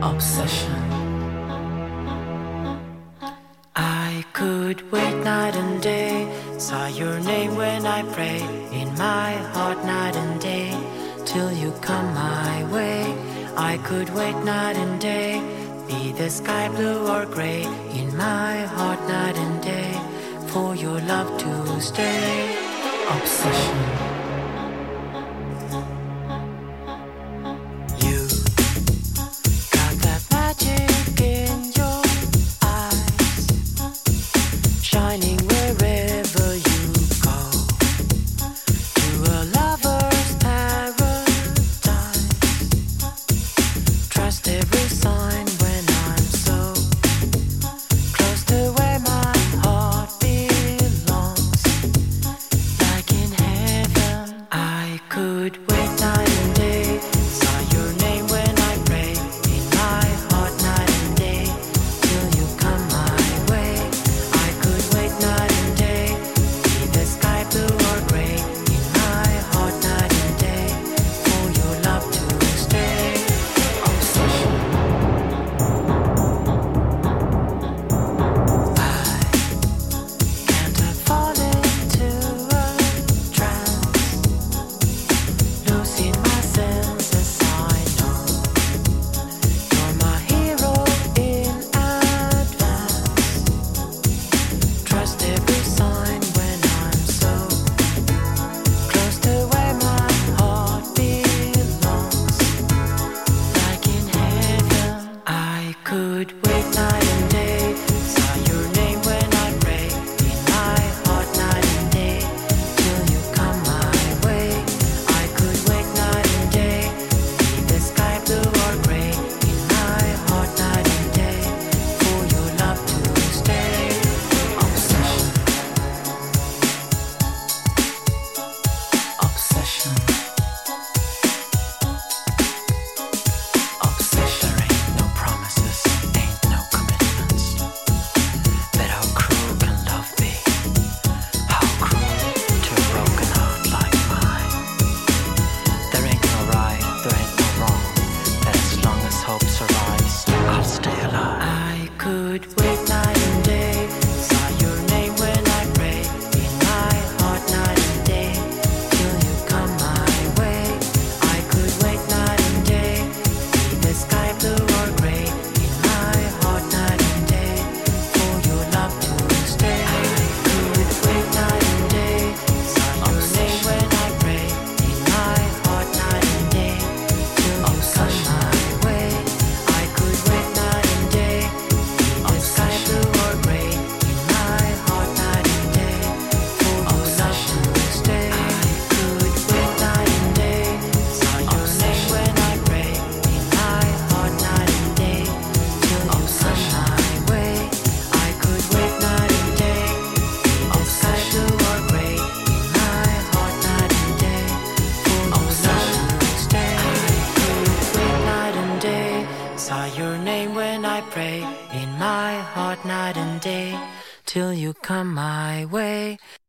obsession. I could wait night and day, saw your name when I pray, in my heart night and day, till you come my way. I could wait night and day, be the sky blue or gray, in my heart night and day, for your love to stay. Obsession. Shining wherever you go, to a lover's paradise. Trust every sign when I'm so close to where my heart belongs. Like in heaven, I could wait night and day, saw your name when I pray, in my heart night and day, till you come my way. Night and day, be the sky blue or gray, in my heart night and day, for your love to stay. Obsession. I can't fall into a trance, losing my senses. I know you're my hero in advance. Trust every sign when I'm so close to where my heart belongs. Like in heaven, I could wait night and day, saw your name when I pray, in my heart night and day, till you come my way. I could wait night and day, be the sky blue or gray, in my heart night and day, for your love to stay. Obsession. Obsession. Obsession. There ain't no promises, ain't no commitments. But how cruel can love be? How cruel to a broken heart like mine. There ain't no right, there ain't no wrong, but as long as hope survives, I'll stay alive. I could wait night and day, saw your name when I pray, in my heart night and day, till you come my way. I could wait night and day, be the sky blue or gray, in my heart night and day, for your love to stay. I could wait night and day, saw your name when I pray, in my heart night and day, till you come my way. I could wait night and day, be the sky blue or gray, in my heart night and day, for your love to stay. I could wait night and day, saw your name when I pray, in my heart night and day, till you come my way. I could wait night and day, be the sky blue or gray, in my heart night and day, for your love to stay. I could wait night and day, saw your name when I pray, in my heart night and day, till you come my way.